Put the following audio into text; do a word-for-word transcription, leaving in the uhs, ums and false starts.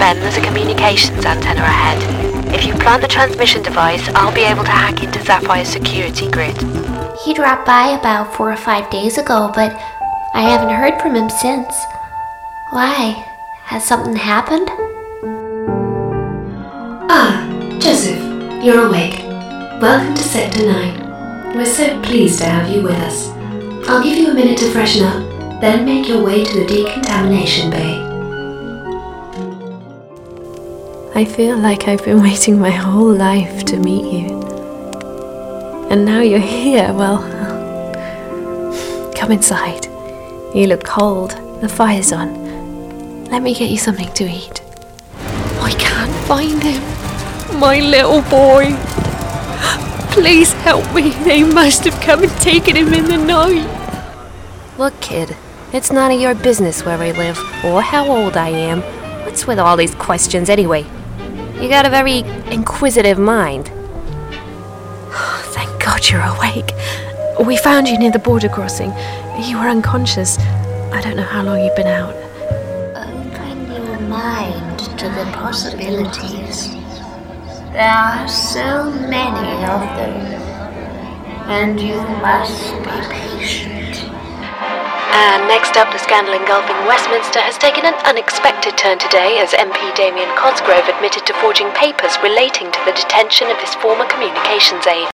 Ben, there's a communications antenna ahead. If you plant the transmission device, I'll be able to hack into Zapphire's security grid. He dropped by about four or five days ago, but I haven't heard from him since. Why? Has something happened? Ah, Joseph, you're awake. Welcome to Sector nine. We're so pleased to have you with us. I'll give you a minute to freshen up, then make your way to the decontamination bay. I feel like I've been waiting my whole life to meet you. And now you're here, well, come inside. You look cold. The fire's on. Let me get you something to eat. I can't find him. My little boy. Please help me. They must have come and taken him in the night. Look, kid, it's none of your business where I live or how old I am. What's with all these questions anyway? You got a very inquisitive mind. Thank God you're awake. We found you near the border crossing. You were unconscious. I don't know how long you've been out. Open your mind to the possibilities. There are so many of them, and you must be patient. And next up, the scandal engulfing Westminster has taken an unexpected turn today as M P Damien Cosgrove admitted to forging papers relating to the detention of his former communications aide.